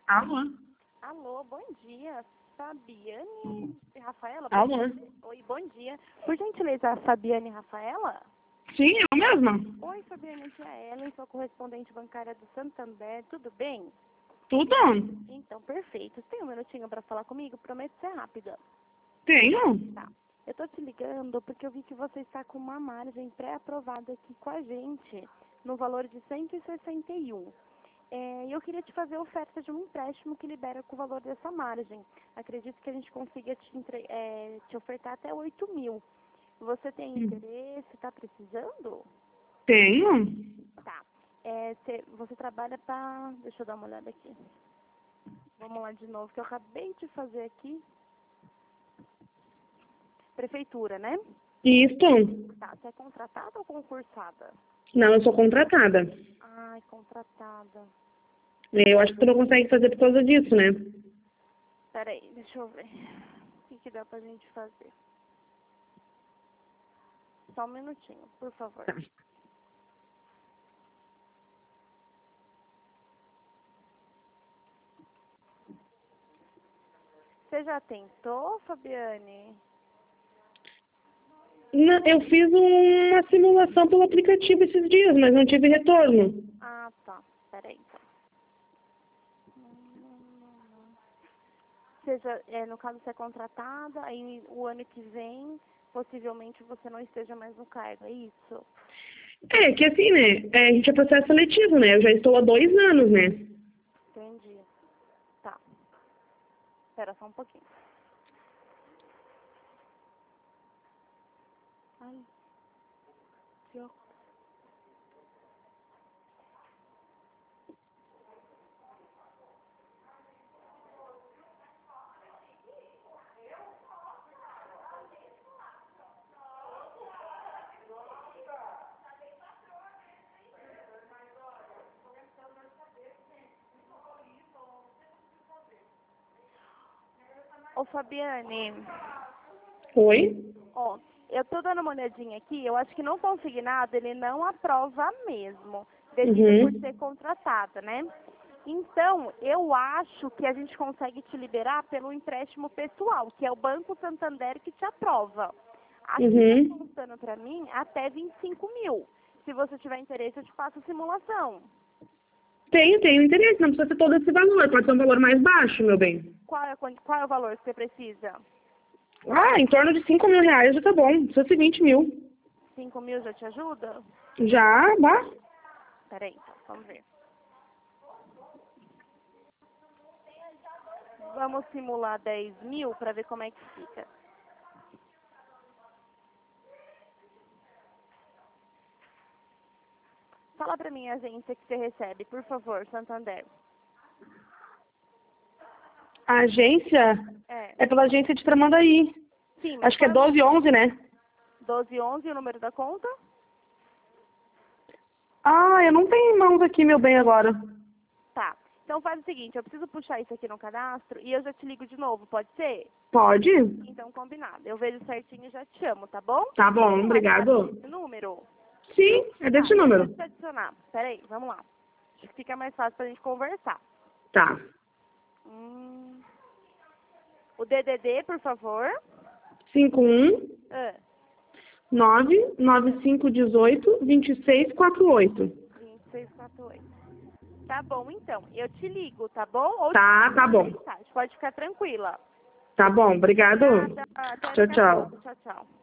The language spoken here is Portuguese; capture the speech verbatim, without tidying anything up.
Alô? Alô, bom dia. Fabiane e Rafaela? Alô? Oi, bom dia. Por gentileza, a Fabiane e Rafaela? Sim, eu mesma. Oi, Fabiane, aqui é a Ellen, sou correspondente bancária do Santander. Tudo bem? Tudo? Então, perfeito. Você tem um minutinho para falar comigo? Prometo ser rápida. Tenho. Tá. Eu tô te ligando porque eu vi que você está com uma margem pré-aprovada aqui com a gente, no valor de cento e sessenta e um. É, eu queria te fazer a oferta de um empréstimo que libera com o valor dessa margem. Acredito que a gente consiga te, entre, é, te ofertar até oito mil. Você tem interesse? Está precisando? Tenho. Tá. É, cê, você trabalha para... Deixa eu dar uma olhada aqui. Vamos lá de novo, que eu acabei de fazer aqui. Prefeitura, né? Isso. Tá. Você é contratada ou concursada? Não, eu sou contratada. Ai, contratada. Eu acho que tu não consegue fazer por causa disso, né? Peraí, deixa eu ver. O que, que dá pra gente fazer? Só um minutinho, por favor. Tá. Você já tentou, Fabiane? Não, eu fiz uma simulação pelo aplicativo esses dias, mas não tive retorno. Ah, tá. Peraí, então. Você já, é, no caso, você é contratada, aí o ano que vem, possivelmente você não esteja mais no cargo, é isso? É, que assim, né? É, a gente é processo seletivo, né? Eu já estou há dois anos, né? Entendi. Tá. Espera só um pouquinho. Ai, que horror. Ô, Fabiane, Oi? ó, eu tô dando uma olhadinha aqui, eu acho que no consignado ele não aprova mesmo, devido por Uhum. ser contratada, né? Então, eu acho que a gente consegue te liberar pelo empréstimo pessoal, que é o Banco Santander que te aprova. Aqui tá Uhum. constando pra mim até vinte e cinco mil. Se você tiver interesse, eu te faço a simulação. Tenho, tenho interesse. Não precisa ser todo esse valor. Pode ser um valor mais baixo, meu bem. Qual é, a quan- qual é o valor que você precisa? Ah, em torno de cinco mil reais já tá bom. Não precisa ser vinte mil. Cinco mil já te ajuda? Já, dá? Peraí, então, vamos ver. Vamos simular dez mil para ver como é que fica. Fala para mim a agência que você recebe, por favor, Santander. A agência É. é pela agência de Tramandaí. Sim, mas Acho que é qual é o doze onze, né? doze onze o número da conta? Ah, eu não tenho em mãos aqui, meu bem, agora. Tá. Então faz o seguinte, eu preciso puxar isso aqui no cadastro e eu já te ligo de novo, pode ser? Pode? Então combinado. Eu vejo certinho e já te chamo, tá bom? Tá bom, Tem mais obrigado. esse número? Sim, é Tá, desse deixa eu número. te adicionar. Peraí, vamos lá. Acho que fica mais fácil pra gente conversar. Tá. Hum, o D D D, por favor. cinco um Ah, nove nove cinco um oito dois seis quatro oito. vinte e seis quarenta e oito. Tá bom, então. Eu te ligo, tá bom? Ou te Tá, mando tá uma bom. mensagem. Pode ficar tranquila. Tá bom, obrigado. Nada. Até Tchau, daqui a tchau. pouco. Tchau, tchau.